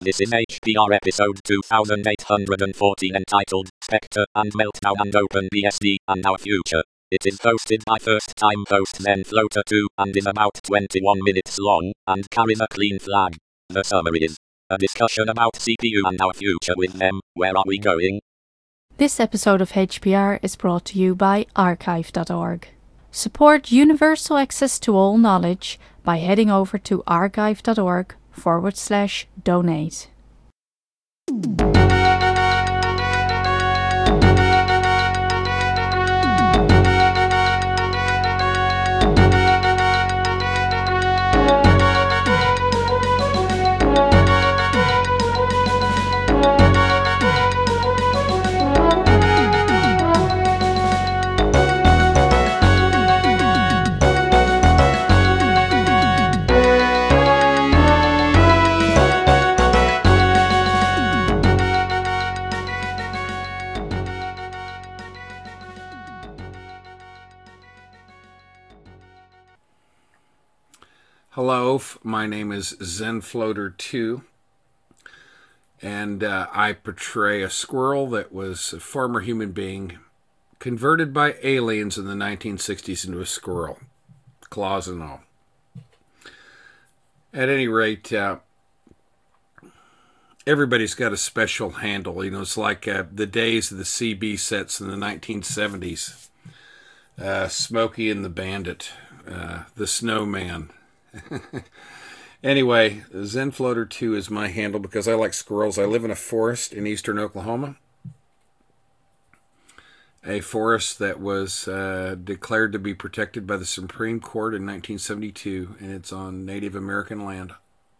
This is HPR episode 2814 entitled Spectre and Meltdown and OpenBSD and Our Future. It is hosted by first-time host ZenFloater2 and is about 21 minutes long and carries a clean flag. The summary is a discussion about CPU and our future with them. Where are we going? This episode of HPR is brought to you by archive.org. Support universal access to all knowledge by heading over to archive.org/donate. Hello, my name is ZenFloater2, and I portray a squirrel that was a former human being converted by aliens in the 1960s into a squirrel, claws and all. At any rate, everybody's got a special handle. You know, it's like the days of the CB sets in the 1970s. Smokey and the Bandit, the Snowman. Anyway, ZenFloater2 is my handle because I like squirrels. I live in a forest in eastern Oklahoma. A forest that was declared to be protected by the Supreme Court in 1972, and it's on Native American land.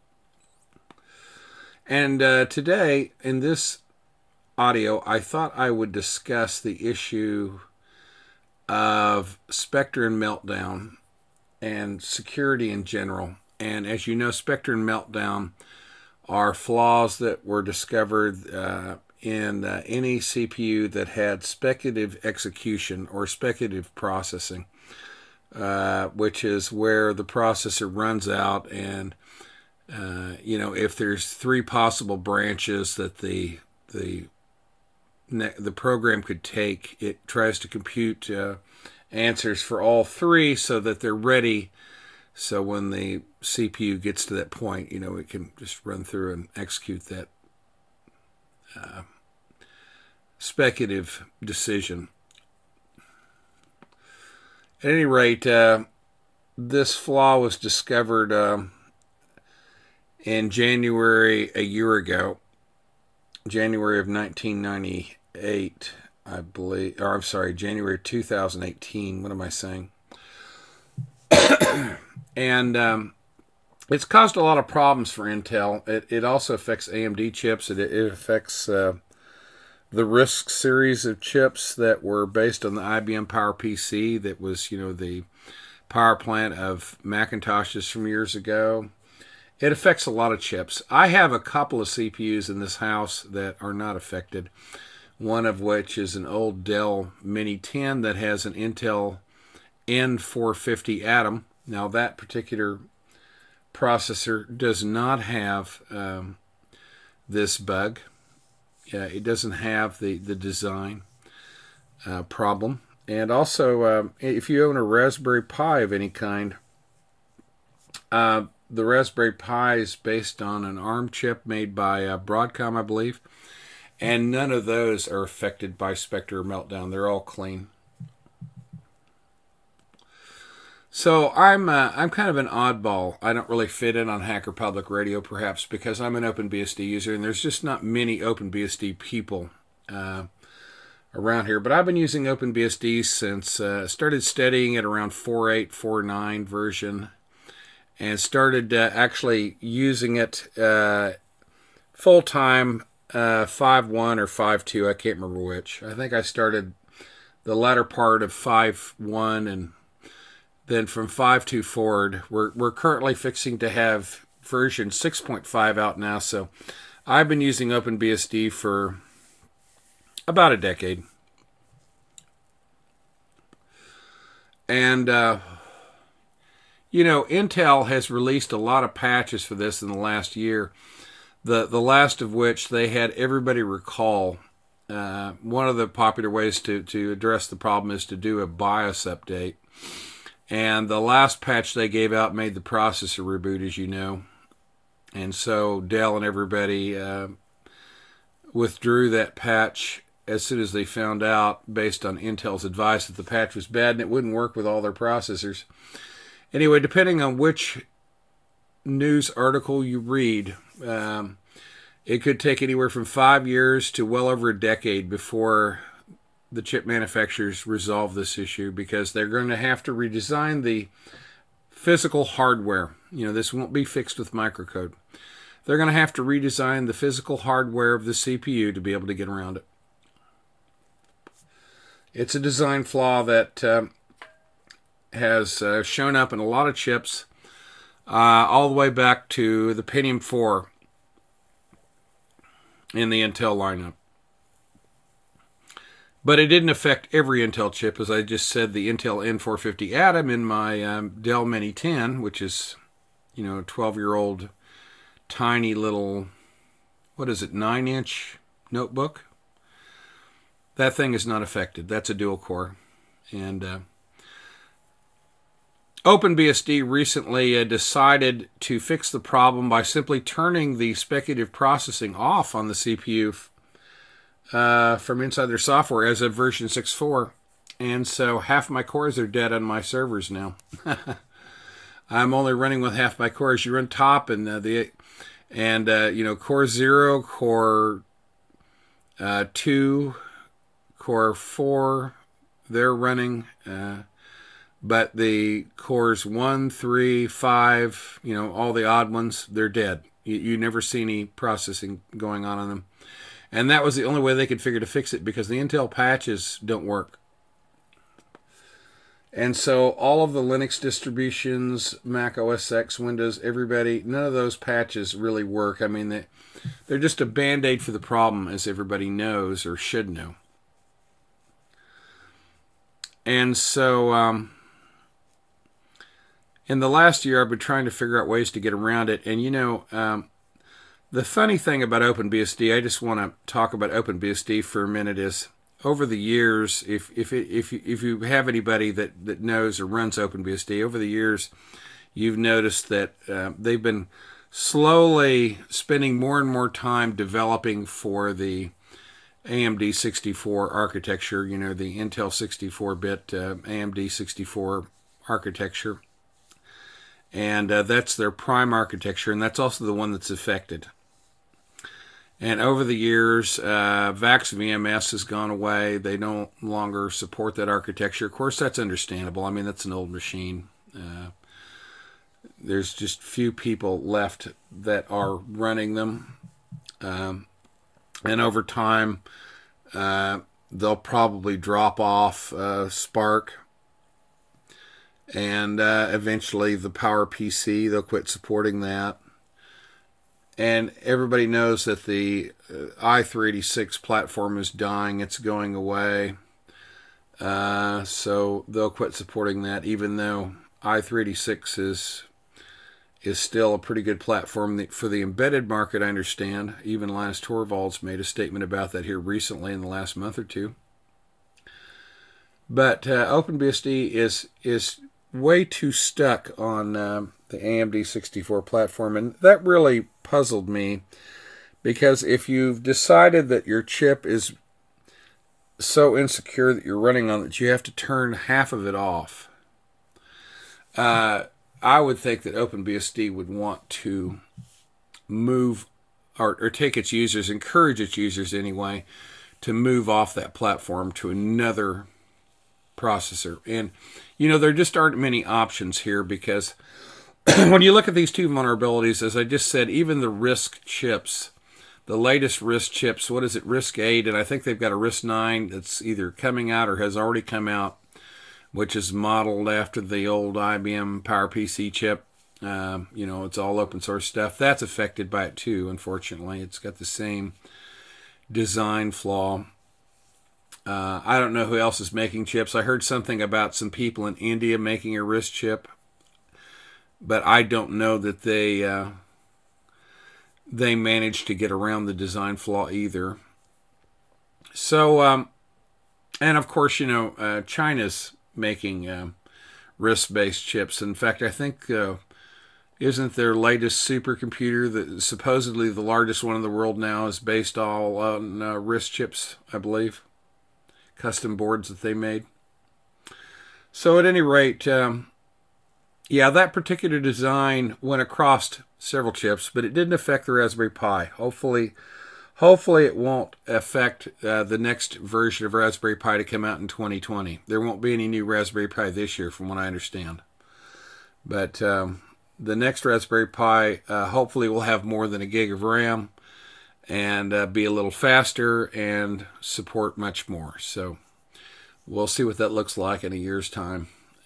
And today, in this audio, I thought I would discuss the issue of Spectre and Meltdown and security in general. And as you know, Spectre and Meltdown are flaws that were discovered in any CPU that had speculative execution or speculative processing, which is where the processor runs out and if there's three possible branches that the program could take, it tries to compute answers for all three so that they're ready. So when the CPU gets to that point, it can just run through and execute that speculative decision. At any rate, this flaw was discovered in January a year ago, January of 1998. I believe, or I'm sorry, January 2018. What am I saying? And it's caused a lot of problems for Intel. It also affects AMD chips. It affects the RISC series of chips that were based on the IBM PowerPC that was, the power plant of Macintoshes from years ago. It affects a lot of chips. I have a couple of CPUs in this house that are not affected. One of which is an old Dell Mini 10 that has an Intel N450 Atom. Now that particular processor does not have this bug. It doesn't have the design problem. And also, if you own a Raspberry Pi of any kind, the Raspberry Pi is based on an ARM chip made by Broadcom, I believe. And none of those are affected by Spectre or Meltdown. They're all clean. So I'm kind of an oddball. I don't really fit in on Hacker Public Radio, perhaps because I'm an OpenBSD user, and there's just not many OpenBSD people around here. But I've been using OpenBSD since started studying it around 4.8, 4.9 version, and started actually using it full time. 5.1 or 5.2, I can't remember which. I think I started the latter part of 5.1, and then from 5.2 forward, we're currently fixing to have version 6.5 out now. So I've been using OpenBSD for about a decade. And Intel has released a lot of patches for this in the last year The last of which they had everybody recall. One of the popular ways to address the problem is to do a BIOS update. And the last patch they gave out made the processor reboot, as you know. And so Dell and everybody withdrew that patch as soon as they found out, based on Intel's advice, that the patch was bad and it wouldn't work with all their processors. Anyway, depending on which news article you read, it could take anywhere from 5 years to well over a decade before the chip manufacturers resolve this issue, because they're going to have to redesign the physical hardware. This won't be fixed with microcode. They're going to have to redesign the physical hardware of the CPU to be able to get around it. It's a design flaw that has shown up in a lot of chips, all the way back to the Pentium 4 in the Intel lineup. But it didn't affect every Intel chip. As I just said, the Intel N450 Atom in my Dell Mini 10, which is, a 12-year-old tiny little, 9-inch notebook. That thing is not affected. That's a dual core. And OpenBSD recently decided to fix the problem by simply turning the speculative processing off on the CPU from inside their software as of version 6.4. And so half my cores are dead on my servers now. I'm only running with half my cores. You run top and core 0, core 2, core 4, they're running. But the cores 1, 3, 5, all the odd ones, they're dead. You never see any processing going on them. And that was the only way they could figure to fix it, because the Intel patches don't work. And so all of the Linux distributions, Mac OS X, Windows, everybody, none of those patches really work. I mean, they're just a Band-Aid for the problem, as everybody knows or should know. And so in the last year, I've been trying to figure out ways to get around it. And the funny thing about OpenBSD, I just want to talk about OpenBSD for a minute, is over the years, if you have anybody that knows or runs OpenBSD, over the years, you've noticed that they've been slowly spending more and more time developing for the AMD 64 architecture, the Intel 64-bit AMD 64 architecture. And that's their prime architecture, and that's also the one that's affected. And over the years, VAX VMS has gone away. They no longer support that architecture. Of course, that's understandable. I mean, that's an old machine. There's just few people left that are running them. And over time, they'll probably drop off Spark. And eventually the PowerPC, they'll quit supporting that. And everybody knows that the i386 platform is dying. It's going away. So they'll quit supporting that, even though i386 is still a pretty good platform for the embedded market, I understand. Even Linus Torvalds made a statement about that here recently in the last month or two. But OpenBSD is way too stuck on the AMD 64 platform, and that really puzzled me, because if you've decided that your chip is so insecure that you're running on that you have to turn half of it off, I would think that OpenBSD would want to move or take its users, encourage its users anyway, to move off that platform to another processor. And there just aren't many options here, because when you look at these two vulnerabilities, as I just said, even the RISC chips, the latest RISC chips, RISC 8, and I think they've got a RISC 9 that's either coming out or has already come out, which is modeled after the old IBM PowerPC chip. It's all open source stuff. That's affected by it too, unfortunately. It's got the same design flaw. I don't know who else is making chips. I heard something about some people in India making a RISC chip, but I don't know that they managed to get around the design flaw either. So, and of course, China's making RISC-based chips. In fact, I think isn't their latest supercomputer, that supposedly the largest one in the world now, is based all on RISC chips, I believe, custom boards that they made. So at any rate, that particular design went across several chips, but it didn't affect the Raspberry Pi. Hopefully it won't affect the next version of Raspberry Pi to come out in 2020. There won't be any new Raspberry Pi this year, from what I understand. But the next Raspberry Pi hopefully will have more than a gig of RAM and be a little faster and support much more. So we'll see what that looks like in a year's time.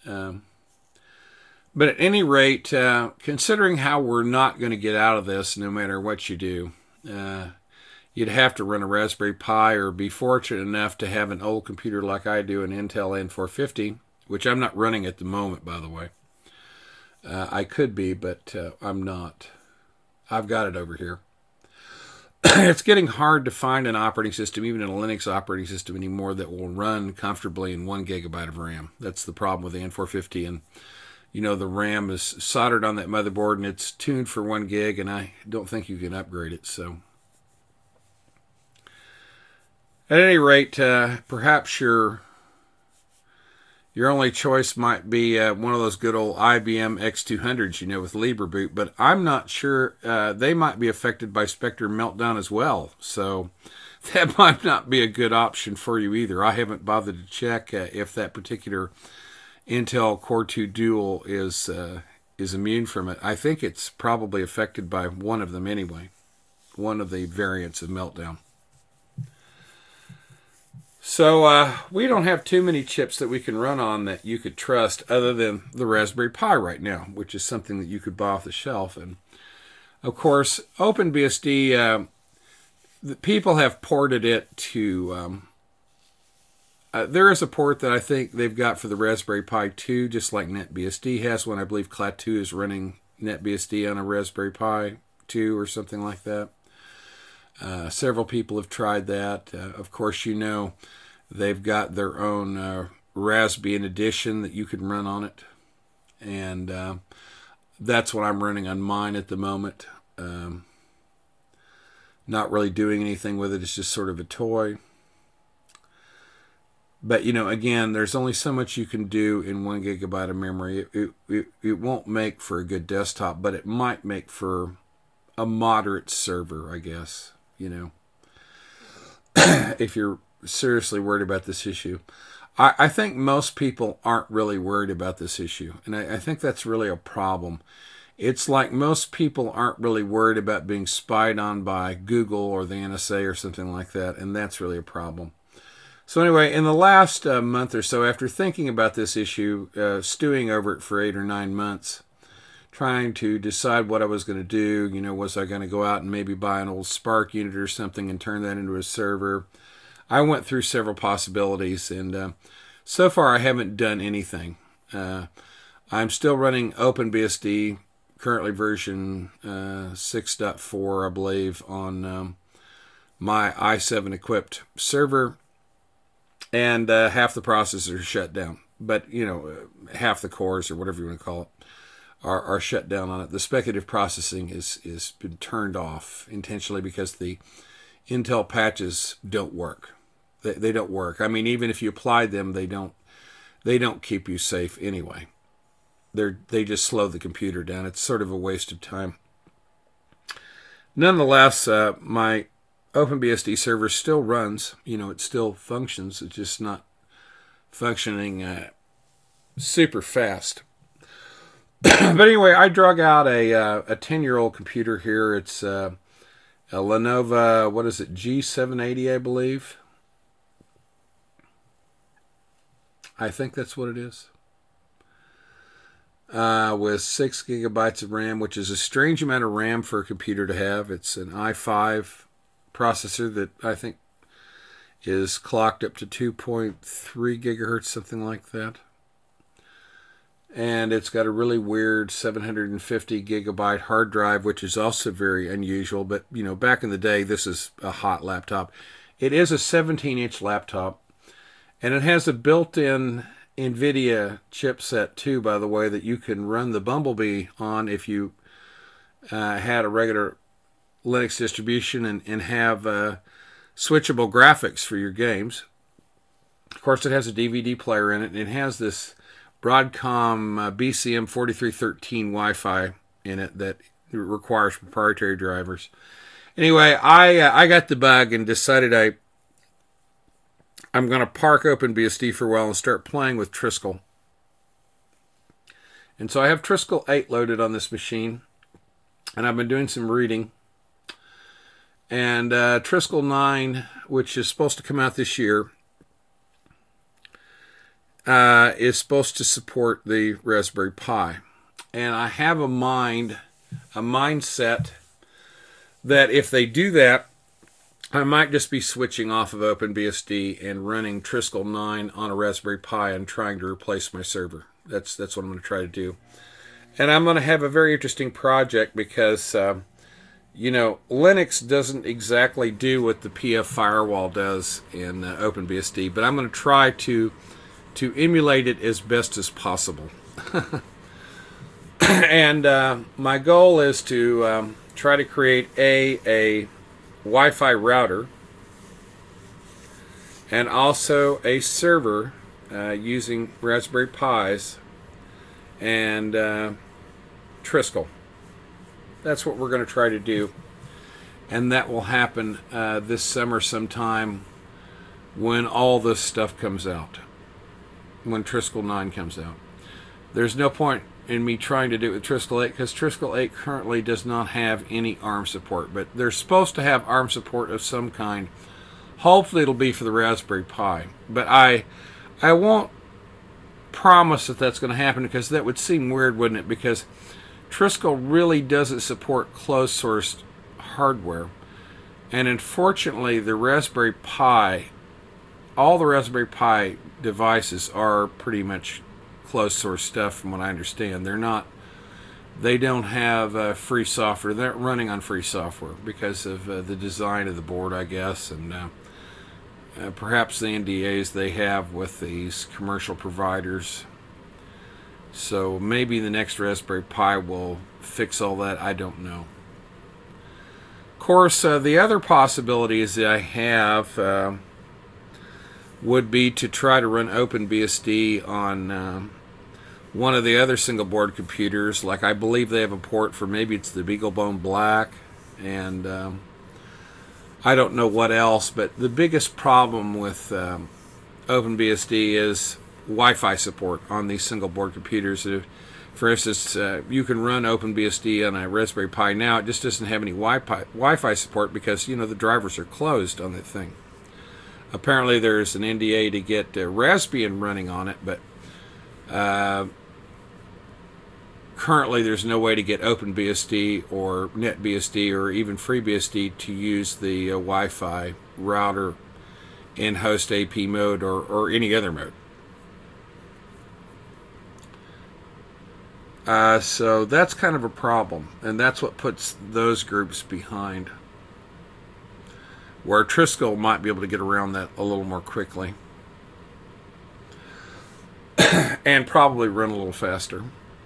But at any rate, considering how we're not going to get out of this no matter what you do, you'd have to run a Raspberry Pi or be fortunate enough to have an old computer like I do, an Intel N450, which I'm not running at the moment, by the way. I could be, but I'm not. I've got it over here. It's getting hard to find an operating system, even a Linux operating system anymore, that will run comfortably in 1 gigabyte of RAM. That's the problem with the N450. And, the RAM is soldered on that motherboard, and it's tuned for 1 gig, and I don't think you can upgrade it. So, at any rate, perhaps your only choice might be one of those good old IBM X200s, with LibreBoot. But I'm not sure. They might be affected by Spectre Meltdown as well. So that might not be a good option for you either. I haven't bothered to check if that particular Intel Core 2 Dual is immune from it. I think it's probably affected by one of them anyway. One of the variants of Meltdown. So we don't have too many chips that we can run on that you could trust other than the Raspberry Pi right now, which is something that you could buy off the shelf. And, of course, OpenBSD, the people have ported it to... there is a port that I think they've got for the Raspberry Pi 2, just like NetBSD has one. I believe Klaatu is running NetBSD on a Raspberry Pi 2 or something like that. Several people have tried that. Of course, they've got their own Raspbian edition that you can run on it. And that's what I'm running on mine at the moment. Not really doing anything with it. It's just sort of a toy. But, again, there's only so much you can do in 1 gigabyte of memory. It won't make for a good desktop, but it might make for a moderate server, I guess. If you're seriously worried about this issue. I think most people aren't really worried about this issue, and I think that's really a problem. It's like most people aren't really worried about being spied on by Google or the NSA or something like that, and that's really a problem. So anyway, in the last month or so, after thinking about this issue, stewing over it for 8 or 9 months, trying to decide what I was going to do. Was I going to go out and maybe buy an old Spark unit or something and turn that into a server? I went through several possibilities, and so far I haven't done anything. I'm still running OpenBSD, currently version 6.4, I believe, on my i7 equipped server, and half the processors are shut down. But, half the cores, or whatever you want to call it, are shut down on it. The speculative processing is been turned off intentionally because the Intel patches don't work. They don't work. I mean, even if you apply them, they don't keep you safe anyway. They just slow the computer down. It's sort of a waste of time. Nonetheless, my OpenBSD server still runs. It still functions. It's just not functioning super fast. But anyway, I drug out a 10-year-old computer here. It's a Lenovo, G780, I believe. I think that's what it is. With 6 gigabytes of RAM, which is a strange amount of RAM for a computer to have. It's an i5 processor that I think is clocked up to 2.3 gigahertz, something like that. and it's got a really weird 750 gigabyte hard drive, which is also very unusual. But, back in the day, this is a hot laptop. It is a 17-inch laptop, and it has a built-in NVIDIA chipset, too, by the way, that you can run the Bumblebee on if you had a regular Linux distribution and have switchable graphics for your games. Of course, it has a DVD player in it, and it has this Broadcom BCM 4313 Wi-Fi in it that requires proprietary drivers. Anyway, I got the bug and decided I'm going to park OpenBSD for a while and start playing with Triskel. And so I have Triskel 8 loaded on this machine, and I've been doing some reading. And Triskel 9, which is supposed to come out this year, is supposed to support the Raspberry Pi. And I have a mindset that if they do that, I might just be switching off of OpenBSD and running Triskel 9 on a Raspberry Pi and trying to replace my server. That's what I'm going to try to do. And I'm going to have a very interesting project because, Linux doesn't exactly do what the PF Firewall does in OpenBSD, but I'm going to try to emulate it as best as possible. And my goal is to try to create a Wi-Fi router and also a server using Raspberry Pis and Triskel. That's what we're going to try to do, and that will happen this summer sometime when all this stuff comes out, when Triskel 9 comes out. There's no point in me trying to do it with Triskel 8 because Triskel 8 currently does not have any ARM support, but they're supposed to have ARM support of some kind. Hopefully it'll be for the Raspberry Pi, but I won't promise that that's going to happen because that would seem weird, wouldn't it? Because Triskel really doesn't support closed-sourced hardware, and unfortunately the Raspberry Pi, all the Raspberry Pi devices are pretty much closed source stuff from what I understand. They don't have free software. They're not running on free software because of the design of the board, I guess, and perhaps the NDAs they have with these commercial providers. So maybe the next Raspberry Pi will fix all that. I don't know. Of course, the other possibilities that I have would be to try to run OpenBSD on one of the other single board computers. Like, I believe they have a port for, maybe it's the BeagleBone Black, and I don't know what else, but the biggest problem with OpenBSD is Wi-Fi support on these single board computers. For instance, you can run OpenBSD on a Raspberry Pi now. It just doesn't have any Wi-Fi support because, the drivers are closed on the thing. Apparently there's an NDA to get Raspbian running on it, but currently there's no way to get OpenBSD or NetBSD or even FreeBSD to use the Wi-Fi router in host AP mode or any other mode. So that's kind of a problem, and that's what puts those groups behind, where Triskel might be able to get around that a little more quickly and probably run a little faster.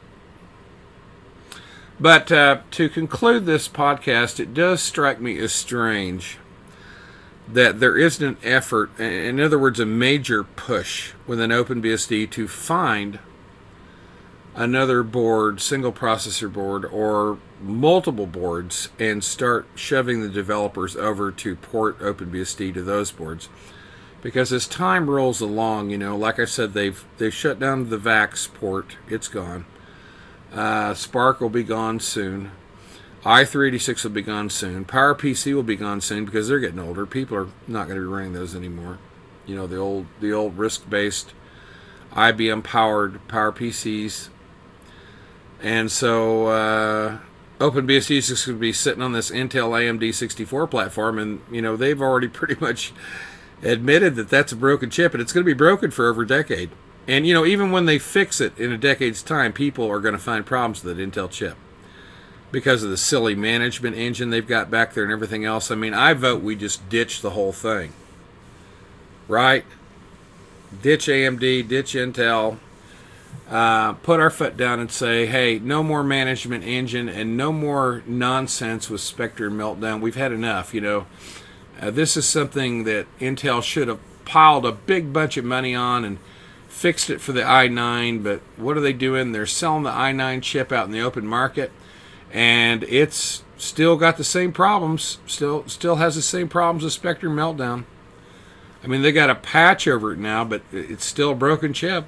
But to conclude this podcast, it does strike me as strange that there isn't an effort, in other words, a major push within OpenBSD to find another board, single processor board, or multiple boards, and start shoving the developers over to port OpenBSD to those boards. Because as time rolls along, like I said, they've shut down the VAX port. It's gone. Spark will be gone soon. i386 will be gone soon. PowerPC will be gone soon because they're getting older. People are not going to be running those anymore. The old RISC-based IBM-powered PowerPCs. And so OpenBSD is just going to be sitting on this Intel AMD 64 platform, and they've already pretty much admitted that that's a broken chip, and it's going to be broken for over a decade. And, even when they fix it in a decade's time, people are going to find problems with that Intel chip because of the silly management engine they've got back there and everything else. I mean, I vote we just ditch the whole thing. Right? Ditch AMD, ditch Intel. Put our foot down and say, hey, no more management engine and no more nonsense with Spectre and Meltdown. We've had enough, This is something that Intel should have piled a big bunch of money on and fixed it for the i9, but what are they doing? They're selling the i9 chip out in the open market, and it's still got the same problems, still has the same problems as Spectre Meltdown. I mean, they got a patch over it now, but it's still a broken chip.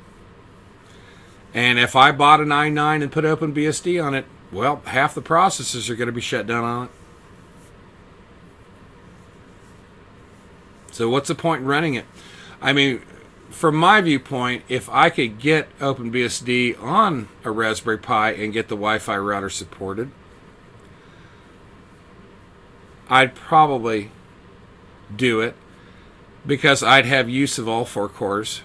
And if I bought an i9 and put OpenBSD on it, well, half the processors are going to be shut down on it. So what's the point in running it? I mean, from my viewpoint, if I could get OpenBSD on a Raspberry Pi and get the Wi-Fi router supported, I'd probably do it because I'd have use of all 4 cores.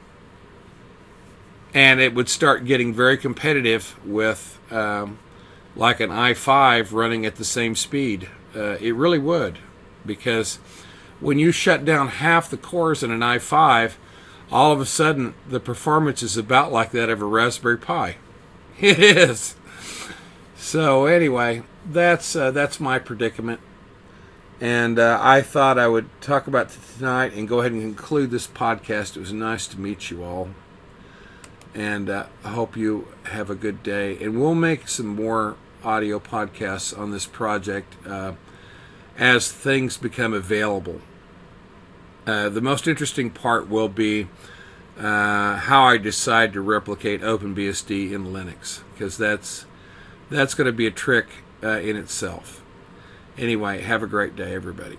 And it would start getting very competitive with like an i5 running at the same speed. It really would, because when you shut down half the cores in an i5, all of a sudden the performance is about like that of a Raspberry Pi. It is. So anyway, that's my predicament. And I thought I would talk about it tonight and go ahead and conclude this podcast. It was nice to meet you all. And I hope you have a good day. And we'll make some more audio podcasts on this project as things become available. The most interesting part will be how I decide to replicate OpenBSD in Linux, because that's going to be a trick in itself. Anyway, have a great day, everybody.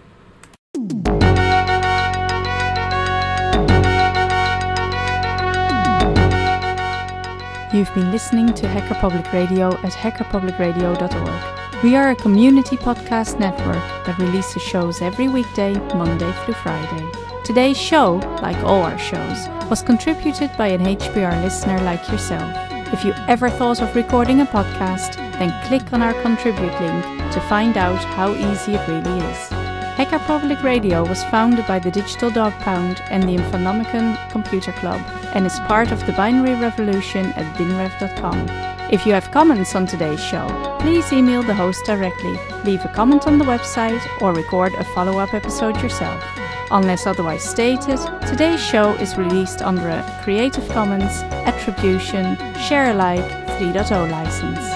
You've been listening to Hacker Public Radio at hackerpublicradio.org. We are a community podcast network that releases shows every weekday, Monday through Friday. Today's show, like all our shows, was contributed by an HPR listener like yourself. If you ever thought of recording a podcast, then click on our contribute link to find out how easy it really is. Hacker Public Radio was founded by the Digital Dog Pound and the Infonomicon Computer Club and is part of the binary revolution at binrev.com. If you have comments on today's show, please email the host directly, leave a comment on the website, or record a follow-up episode yourself. Unless otherwise stated, today's show is released under a Creative Commons Attribution Share Alike 3.0 license.